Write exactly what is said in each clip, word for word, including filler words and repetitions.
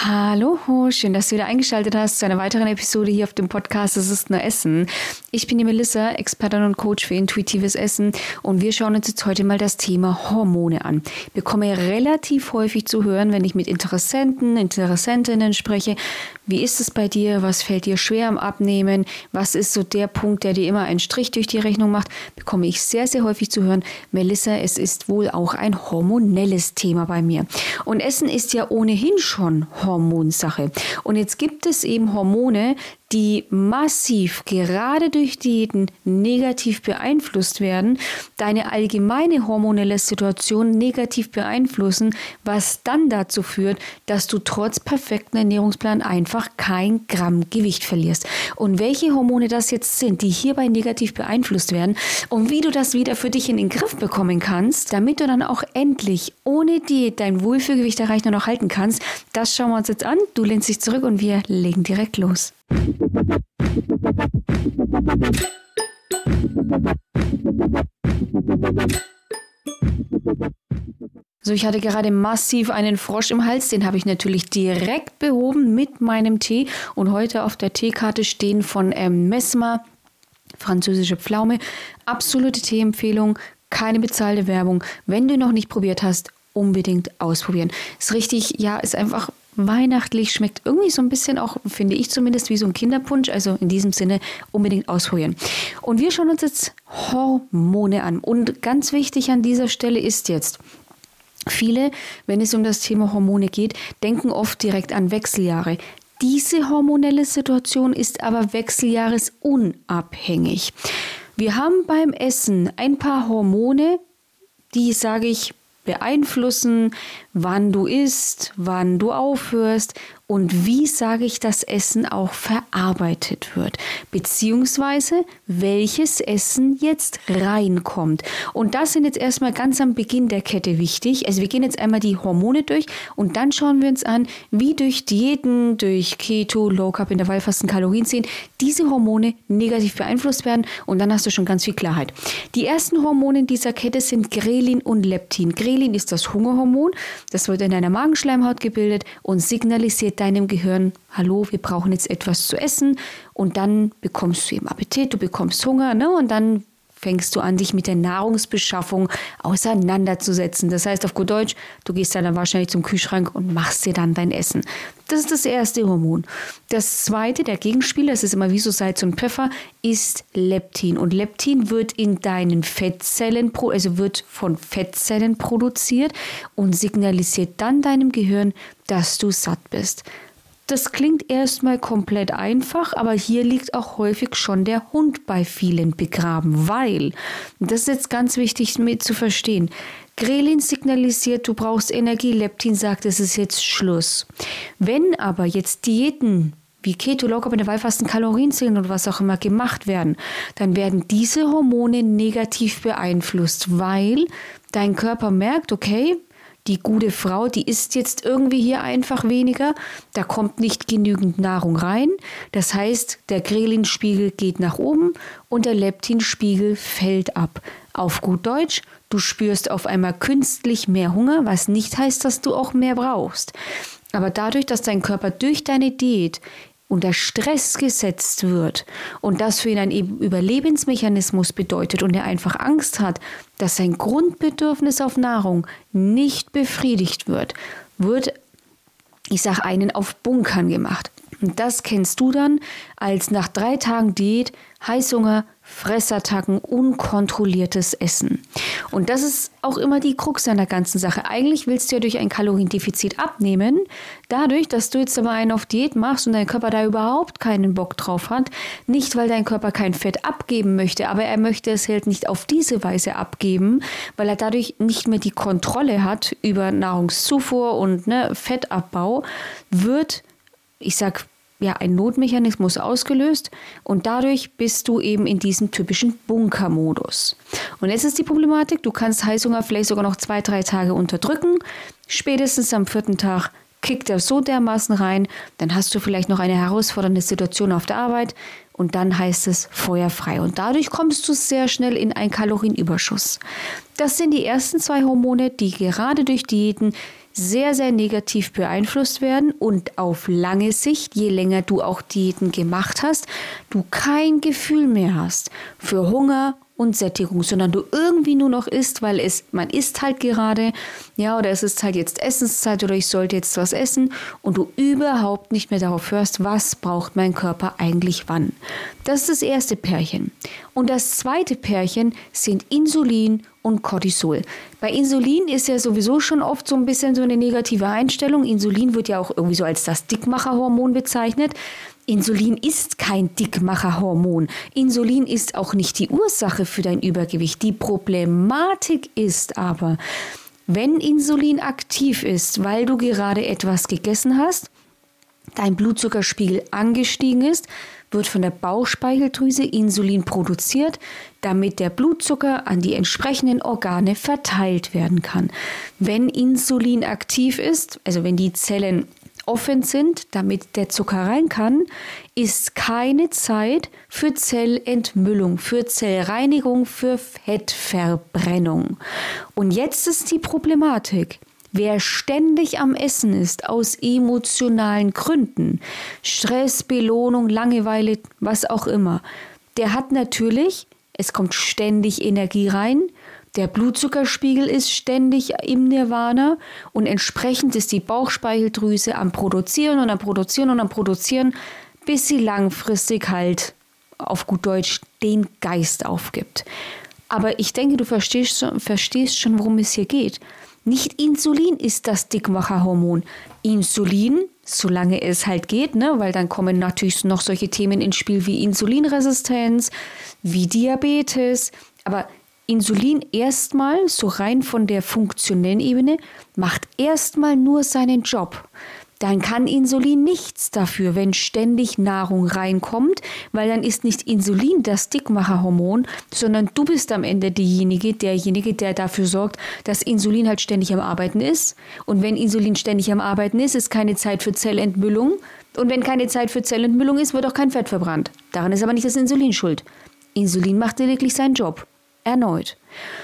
Hallo, schön, dass du wieder eingeschaltet hast zu einer weiteren Episode hier auf dem Podcast Es ist nur Essen. Ich bin die Melissa, Expertin und Coach für intuitives Essen und wir schauen uns jetzt heute mal das Thema Hormone an. Ich bekomme relativ häufig zu hören, wenn ich mit Interessenten, Interessentinnen spreche, wie ist es bei dir, was fällt dir schwer am Abnehmen, was ist so der Punkt, der dir immer einen Strich durch die Rechnung macht, bekomme ich sehr, sehr häufig zu hören, Melissa, es ist wohl auch ein hormonelles Thema bei mir. Und Essen ist ja ohnehin schon Hormonsache. Und jetzt gibt es eben Hormone, die massiv gerade durch Diäten negativ beeinflusst werden, deine allgemeine hormonelle Situation negativ beeinflussen, was dann dazu führt, dass du trotz perfekten Ernährungsplan einfach kein Gramm Gewicht verlierst. Und welche Hormone das jetzt sind, die hierbei negativ beeinflusst werden und wie du das wieder für dich in den Griff bekommen kannst, damit du dann auch endlich ohne Diät dein Wohlfühlgewicht erreichen und auch halten kannst, das schauen wir uns jetzt an. Du lehnst dich zurück und wir legen direkt los. So, ich hatte gerade massiv einen Frosch im Hals, den habe ich natürlich direkt behoben mit meinem Tee und heute auf der Teekarte stehen von ähm, Mesmer, französische Pflaume, absolute Teeempfehlung, keine bezahlte Werbung. Wenn du noch nicht probiert hast, unbedingt ausprobieren. Ist richtig, ja, ist einfach weihnachtlich, schmeckt irgendwie so ein bisschen auch, finde ich zumindest, wie so ein Kinderpunsch. Also in diesem Sinne unbedingt ausprobieren. Und wir schauen uns jetzt Hormone an. Und ganz wichtig an dieser Stelle ist jetzt, viele, wenn es um das Thema Hormone geht, denken oft direkt an Wechseljahre. Diese hormonelle Situation ist aber wechseljahresunabhängig. Wir haben beim Essen ein paar Hormone, die, sage ich, beeinflussen, wann du isst, wann du aufhörst und wie, sage ich, das Essen auch verarbeitet wird, beziehungsweise welches Essen jetzt reinkommt. Und das sind jetzt erstmal ganz am Beginn der Kette wichtig. Also wir gehen jetzt einmal die Hormone durch und dann schauen wir uns an, wie durch Diäten, durch Keto, Low Carb, Intervallfasten, Kalorienzählen diese Hormone negativ beeinflusst werden und dann hast du schon ganz viel Klarheit. Die ersten Hormone in dieser Kette sind Grelin und Leptin. Grelin ist das Hungerhormon, das wird in deiner Magenschleimhaut gebildet und signalisiert deinem Gehirn, hallo, wir brauchen jetzt etwas zu essen und dann bekommst du eben Appetit, du bekommst Hunger, ne? Und dann fängst du an, dich mit der Nahrungsbeschaffung auseinanderzusetzen. Das heißt auf gut Deutsch, du gehst dann, dann wahrscheinlich zum Kühlschrank und machst dir dann dein Essen. Das ist das erste Hormon. Das zweite, der Gegenspieler, das ist immer wie so Salz und Pfeffer, ist Leptin. Und Leptin wird in deinen Fettzellen, also wird von Fettzellen produziert und signalisiert dann deinem Gehirn, dass du satt bist. Das klingt erstmal komplett einfach, aber hier liegt auch häufig schon der Hund bei vielen begraben, weil, das ist jetzt ganz wichtig mit zu verstehen, Grelin signalisiert, du brauchst Energie, Leptin sagt, es ist jetzt Schluss. Wenn aber jetzt Diäten wie Keto, Low Carb, Intervallfasten, Kalorienzählen oder was auch immer gemacht werden, dann werden diese Hormone negativ beeinflusst, weil dein Körper merkt, okay, die gute Frau, die isst jetzt irgendwie hier einfach weniger, da kommt nicht genügend Nahrung rein. Das heißt, der Grelin-Spiegel geht nach oben und der Leptin-Spiegel fällt ab. Auf gut Deutsch, du spürst auf einmal künstlich mehr Hunger, was nicht heißt, dass du auch mehr brauchst. Aber dadurch, dass dein Körper durch deine Diät unter Stress gesetzt wird und das für ihn ein Überlebensmechanismus bedeutet und er einfach Angst hat, dass sein Grundbedürfnis auf Nahrung nicht befriedigt wird, wird, ich sage einen, auf Bunkern gemacht. Und das kennst du dann als nach drei Tagen Diät, Heißhunger, Fressattacken, unkontrolliertes Essen. Und das ist auch immer die Krux an der ganzen Sache. Eigentlich willst du ja durch ein Kaloriendefizit abnehmen, dadurch, dass du jetzt aber einen auf Diät machst und dein Körper da überhaupt keinen Bock drauf hat. Nicht, weil dein Körper kein Fett abgeben möchte, aber er möchte es halt nicht auf diese Weise abgeben, weil er dadurch nicht mehr die Kontrolle hat über Nahrungszufuhr und ne, Fettabbau, wird, ich sag, ja, ein Notmechanismus ausgelöst und dadurch bist du eben in diesem typischen Bunkermodus. Und jetzt ist die Problematik, du kannst Heißhunger vielleicht sogar noch zwei, drei Tage unterdrücken, spätestens am vierten Tag kickt er so dermaßen rein, dann hast du vielleicht noch eine herausfordernde Situation auf der Arbeit und dann heißt es feuerfrei. Und dadurch kommst du sehr schnell in einen Kalorienüberschuss. Das sind die ersten zwei Hormone, die gerade durch Diäten sehr, sehr negativ beeinflusst werden und auf lange Sicht, je länger du auch Diäten gemacht hast, du kein Gefühl mehr hast für Hunger und Sättigung, sondern du irgendwie nur noch isst, weil es, man isst halt gerade, ja, oder es ist halt jetzt Essenszeit oder ich sollte jetzt was essen und du überhaupt nicht mehr darauf hörst, was braucht mein Körper eigentlich wann. Das ist das erste Pärchen. Und das zweite Pärchen sind Insulin und Cortisol. Bei Insulin ist ja sowieso schon oft so ein bisschen so eine negative Einstellung. Insulin wird ja auch irgendwie so als das Dickmacherhormon bezeichnet. Insulin ist kein Dickmacherhormon. Insulin ist auch nicht die Ursache für dein Übergewicht. Die Problematik ist aber, wenn Insulin aktiv ist, weil du gerade etwas gegessen hast, dein Blutzuckerspiegel angestiegen ist, wird von der Bauchspeicheldrüse Insulin produziert, damit der Blutzucker an die entsprechenden Organe verteilt werden kann. Wenn Insulin aktiv ist, also wenn die Zellen offen sind, damit der Zucker rein kann, ist keine Zeit für Zellentmüllung, für Zellreinigung, für Fettverbrennung. Und jetzt ist die Problematik. Wer ständig am Essen ist, aus emotionalen Gründen, Stress, Belohnung, Langeweile, was auch immer, der hat natürlich, es kommt ständig Energie rein, der Blutzuckerspiegel ist ständig im Nirvana und entsprechend ist die Bauchspeicheldrüse am Produzieren und am Produzieren und am Produzieren, bis sie langfristig halt auf gut Deutsch den Geist aufgibt. Aber ich denke, du verstehst, verstehst schon, worum es hier geht. Nicht Insulin ist das Dickmacherhormon. Insulin, solange es halt geht, ne, weil dann kommen natürlich noch solche Themen ins Spiel wie Insulinresistenz, wie Diabetes, aber Insulin erstmal, so rein von der funktionellen Ebene, macht erstmal nur seinen Job. Dann kann Insulin nichts dafür, wenn ständig Nahrung reinkommt, weil dann ist nicht Insulin das Dickmacherhormon, sondern du bist am Ende diejenige, derjenige, der dafür sorgt, dass Insulin halt ständig am Arbeiten ist. Und wenn Insulin ständig am Arbeiten ist, ist keine Zeit für Zellentmüllung. Und wenn keine Zeit für Zellentmüllung ist, wird auch kein Fett verbrannt. Daran ist aber nicht das Insulin schuld. Insulin macht lediglich seinen Job. Erneut.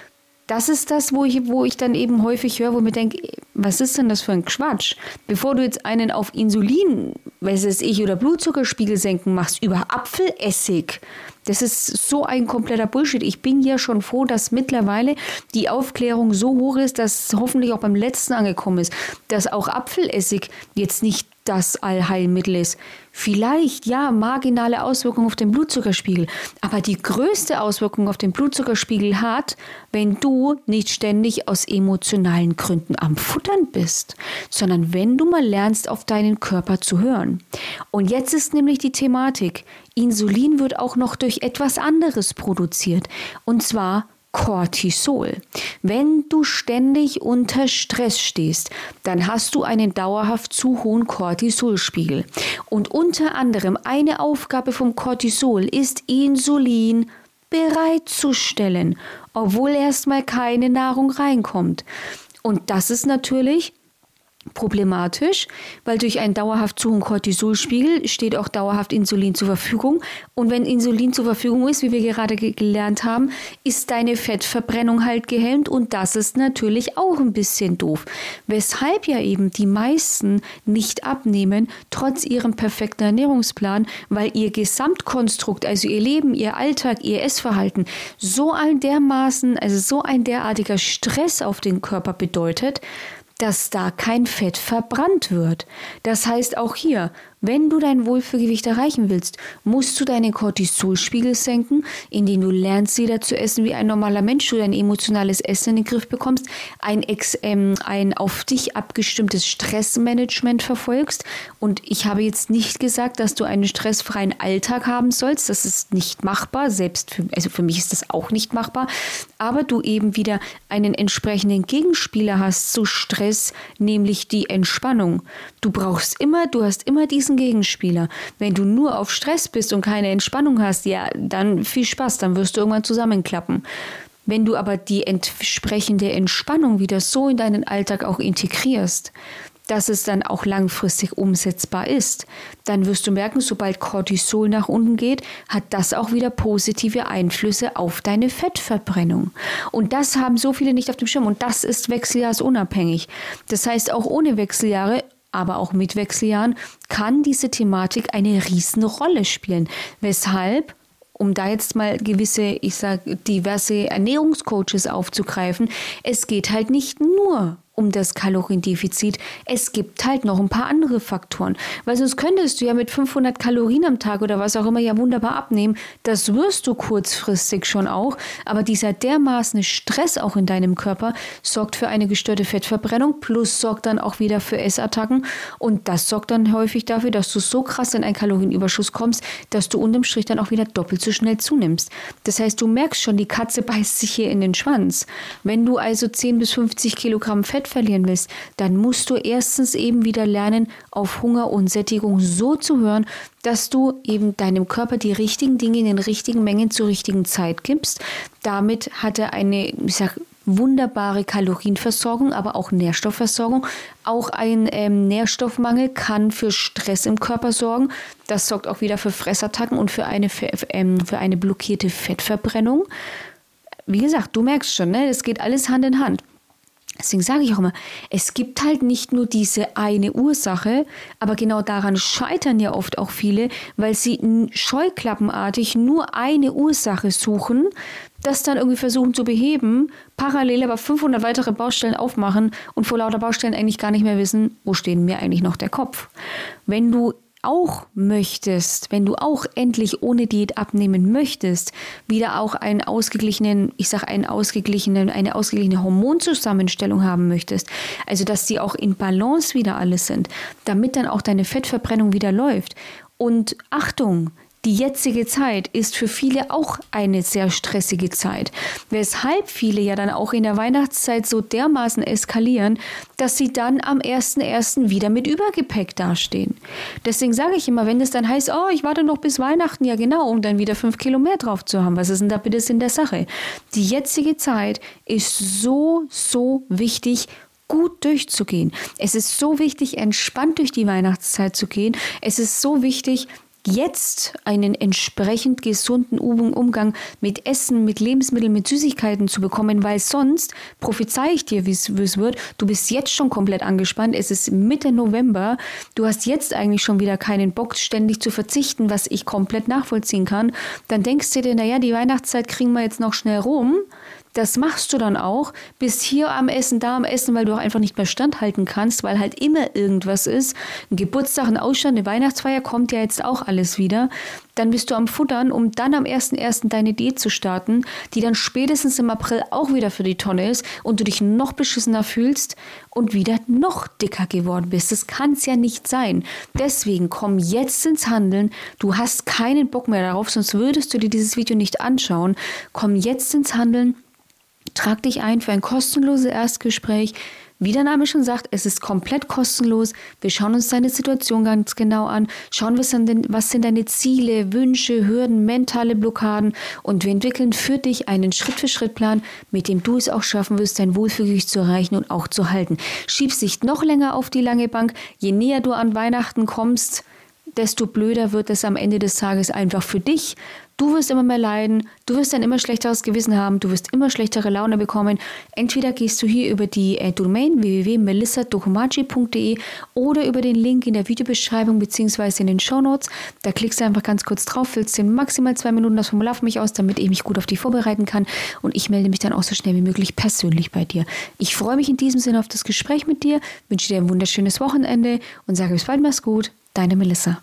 Das ist das, wo ich, wo ich dann eben häufig höre, wo ich mir denke, was ist denn das für ein Quatsch? Bevor du jetzt einen auf Insulin, weiß es ich, oder Blutzuckerspiegel senken machst, über Apfelessig, das ist so ein kompletter Bullshit. Ich bin ja schon froh, dass mittlerweile die Aufklärung so hoch ist, dass hoffentlich auch beim letzten angekommen ist, dass auch Apfelessig jetzt nicht das Allheilmittel ist. Vielleicht, ja, marginale Auswirkungen auf den Blutzuckerspiegel. Aber die größte Auswirkung auf den Blutzuckerspiegel hat, wenn du nicht ständig aus emotionalen Gründen am Futtern bist, sondern wenn du mal lernst, auf deinen Körper zu hören. Und jetzt ist nämlich die Thematik, Insulin wird auch noch durch etwas anderes produziert. Und zwar Cortisol. Wenn du ständig unter Stress stehst, dann hast du einen dauerhaft zu hohen Cortisolspiegel. Und unter anderem eine Aufgabe vom Cortisol ist, Insulin bereitzustellen, obwohl erstmal keine Nahrung reinkommt. Und das ist natürlich problematisch, weil durch einen dauerhaft zu hohen Cortisolspiegel steht auch dauerhaft Insulin zur Verfügung. Und wenn Insulin zur Verfügung ist, wie wir gerade ge- gelernt haben, ist deine Fettverbrennung halt gehemmt und das ist natürlich auch ein bisschen doof. Weshalb ja eben die meisten nicht abnehmen, trotz ihrem perfekten Ernährungsplan, weil ihr Gesamtkonstrukt, also ihr Leben, ihr Alltag, ihr Essverhalten so ein dermaßen, also so ein derartiger Stress auf den Körper bedeutet, dass da kein Fett verbrannt wird. Das heißt auch hier, wenn du dein Wohlfühlgewicht erreichen willst, musst du deinen Cortisolspiegel senken, indem du lernst, wieder zu essen wie ein normaler Mensch, du dein emotionales Essen in den Griff bekommst, ein, ex, ähm, ein auf dich abgestimmtes Stressmanagement verfolgst. Und ich habe jetzt nicht gesagt, dass du einen stressfreien Alltag haben sollst. Das ist nicht machbar, selbst für, also für mich ist das auch nicht machbar. Aber du eben wieder einen entsprechenden Gegenspieler hast zu Stress, nämlich die Entspannung. Du brauchst immer, du hast immer diesen Gegenspieler. Wenn du nur auf Stress bist und keine Entspannung hast, ja, dann viel Spaß, dann wirst du irgendwann zusammenklappen. Wenn du aber die entsprechende Entspannung wieder so in deinen Alltag auch integrierst, dass es dann auch langfristig umsetzbar ist, dann wirst du merken, sobald Cortisol nach unten geht, hat das auch wieder positive Einflüsse auf deine Fettverbrennung. Und das haben so viele nicht auf dem Schirm und das ist wechseljahrsunabhängig. Das heißt, auch ohne Wechseljahre, aber auch mit Wechseljahren, kann diese Thematik eine Riesenrolle spielen. Weshalb, um da jetzt mal gewisse, ich sage, diverse Ernährungscoaches aufzugreifen, es geht halt nicht nur um das Kaloriendefizit. Es gibt halt noch ein paar andere Faktoren. Weil sonst könntest du ja mit fünfhundert Kalorien am Tag oder was auch immer ja wunderbar abnehmen. Das wirst du kurzfristig schon auch. Aber dieser dermaßen Stress auch in deinem Körper sorgt für eine gestörte Fettverbrennung plus sorgt dann auch wieder für Essattacken. Und das sorgt dann häufig dafür, dass du so krass in einen Kalorienüberschuss kommst, dass du unterm Strich dann auch wieder doppelt so schnell zunimmst. Das heißt, du merkst schon, die Katze beißt sich hier in den Schwanz. Wenn du also zehn bis fünfzig Kilogramm Fett verlieren willst, dann musst du erstens eben wieder lernen, auf Hunger und Sättigung so zu hören, dass du eben deinem Körper die richtigen Dinge in den richtigen Mengen zur richtigen Zeit gibst. Damit hat er eine, ich sag, wunderbare Kalorienversorgung, aber auch Nährstoffversorgung. Auch ein ähm, Nährstoffmangel kann für Stress im Körper sorgen. Das sorgt auch wieder für Fressattacken und für eine, für, ähm, für eine blockierte Fettverbrennung. Wie gesagt, du merkst schon, ne? Das geht alles Hand in Hand. Deswegen sage ich auch immer, es gibt halt nicht nur diese eine Ursache, aber genau daran scheitern ja oft auch viele, weil sie scheuklappenartig nur eine Ursache suchen, das dann irgendwie versuchen zu beheben, parallel aber fünfhundert weitere Baustellen aufmachen und vor lauter Baustellen eigentlich gar nicht mehr wissen, wo stehen mir eigentlich noch der Kopf. Wenn du auch möchtest, wenn du auch endlich ohne Diät abnehmen möchtest, wieder auch einen ausgeglichenen, ich sage einen ausgeglichenen, eine ausgeglichene Hormonzusammenstellung haben möchtest, also dass die auch in Balance wieder alles sind, damit dann auch deine Fettverbrennung wieder läuft. Und Achtung, die jetzige Zeit ist für viele auch eine sehr stressige Zeit, weshalb viele ja dann auch in der Weihnachtszeit so dermaßen eskalieren, dass sie dann am ersten ersten wieder mit Übergepäck dastehen. Deswegen sage ich immer, wenn es dann heißt, oh, ich warte noch bis Weihnachten, ja genau, um dann wieder fünf Kilo mehr drauf zu haben. Was ist denn da bitte Sinn der Sache? Die jetzige Zeit ist so, so wichtig, gut durchzugehen. Es ist so wichtig, entspannt durch die Weihnachtszeit zu gehen. Es ist so wichtig, jetzt einen entsprechend gesunden Umgang mit Essen, mit Lebensmitteln, mit Süßigkeiten zu bekommen, weil sonst, prophezei ich dir, wie es wird, du bist jetzt schon komplett angespannt, es ist Mitte November, du hast jetzt eigentlich schon wieder keinen Bock, ständig zu verzichten, was ich komplett nachvollziehen kann, dann denkst du dir, naja, die Weihnachtszeit kriegen wir jetzt noch schnell rum. Das machst du dann auch, bist hier am Essen, da am Essen, weil du auch einfach nicht mehr standhalten kannst, weil halt immer irgendwas ist. Ein Geburtstag, ein Ausstand, eine Weihnachtsfeier kommt ja jetzt auch alles wieder. Dann bist du am Futtern, um dann am ersten ersten deine Diät zu starten, die dann spätestens im April auch wieder für die Tonne ist und du dich noch beschissener fühlst und wieder noch dicker geworden bist. Das kann es ja nicht sein. Deswegen komm jetzt ins Handeln. Du hast keinen Bock mehr darauf, sonst würdest du dir dieses Video nicht anschauen. Komm jetzt ins Handeln. Trag dich ein für ein kostenloses Erstgespräch. Wie der Name schon sagt, es ist komplett kostenlos. Wir schauen uns deine Situation ganz genau an, schauen, was sind, denn, was sind deine Ziele, Wünsche, Hürden, mentale Blockaden und wir entwickeln für dich einen Schritt-für-Schritt-Plan, mit dem du es auch schaffen wirst, dein Wohlfühlgewicht zu erreichen und auch zu halten. Schiebst dich noch länger auf die lange Bank. Je näher du an Weihnachten kommst, desto blöder wird es am Ende des Tages einfach für dich. Du wirst immer mehr leiden, du wirst ein immer schlechteres Gewissen haben, du wirst immer schlechtere Laune bekommen. Entweder gehst du hier über die äh, Domain w w w punkt melissa dokomaji punkt d e oder über den Link in der Videobeschreibung bzw. in den Shownotes. Da klickst du einfach ganz kurz drauf, füllst in maximal zwei Minuten das Formular für mich aus, damit ich mich gut auf dich vorbereiten kann und ich melde mich dann auch so schnell wie möglich persönlich bei dir. Ich freue mich in diesem Sinne auf das Gespräch mit dir, wünsche dir ein wunderschönes Wochenende und sage bis bald, mach's gut, deine Melissa.